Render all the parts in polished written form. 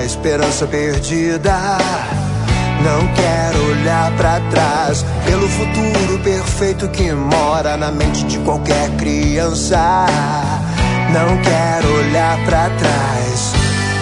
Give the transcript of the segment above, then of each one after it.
esperança perdida. Não quero olhar pra trás, pelo futuro perfeito que mora na mente de qualquer criança. Não quero olhar pra trás.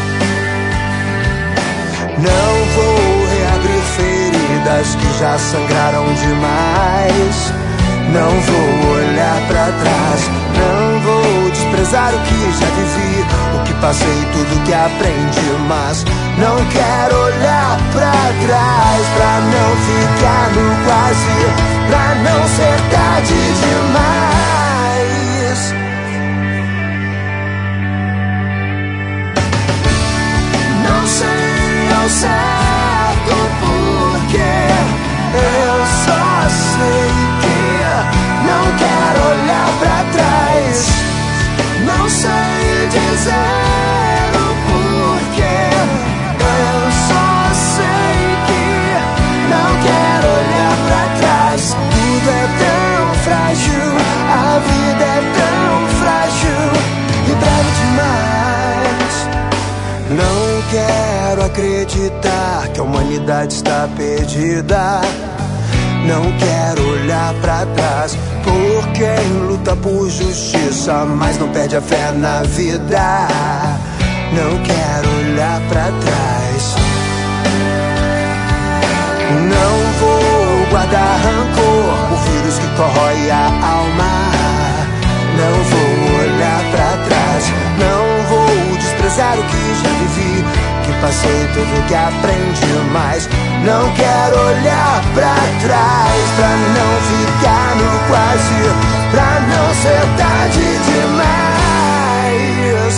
Não vou reabrir feridas que já sangraram demais. Não vou olhar pra trás. Não vou desprezar o que já vivi, o que passei, tudo que aprendi. Mas não quero olhar pra trás, pra não ficar no quase, pra não ser tarde demais. Não sei ao certo porquê, eu só sei que não quero olhar pra trás. Não sei dizer o porquê, eu só sei que não quero olhar pra trás. Tudo é tão frágil, a vida é tão frágil e breve demais. Não quero acreditar que a humanidade está perdida. Não quero olhar pra trás por quem luta por justiça, mas não perde a fé na vida. Não quero olhar pra trás. Não vou guardar rancor por vírus que corrói a alma. Não vou olhar pra trás. Não vou desprezar o que já vivi, que passei, tudo que aprendi. Mas não quero olhar pra trás, pra não ficar no quase, pra não ser tarde demais.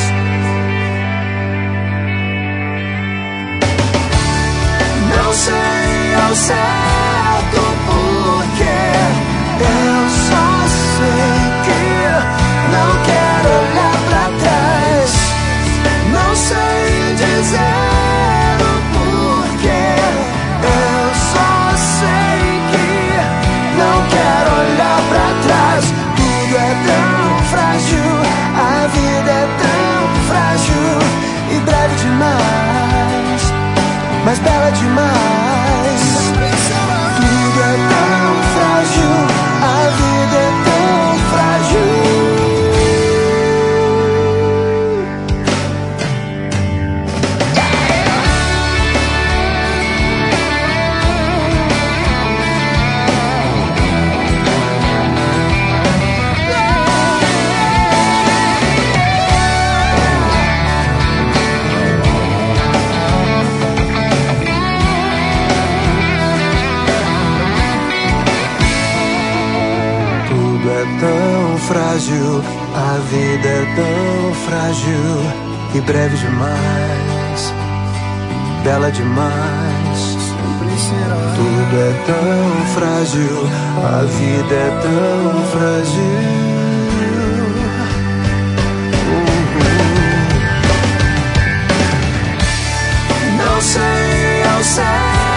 Não sei ao certo porquê, eu só sei que não quero olhar pra trás. Não sei dizer o porquê, eu só sei que não quero olhar pra trás. Tudo é tão frágil, a vida é tão frágil e breve demais, mas bela demais. Tudo é tão frágil, a vida é tão frágil. Tão frágil, a vida é tão frágil e breve demais, bela demais. Tudo é tão frágil, a vida é tão frágil. Não sei ao certo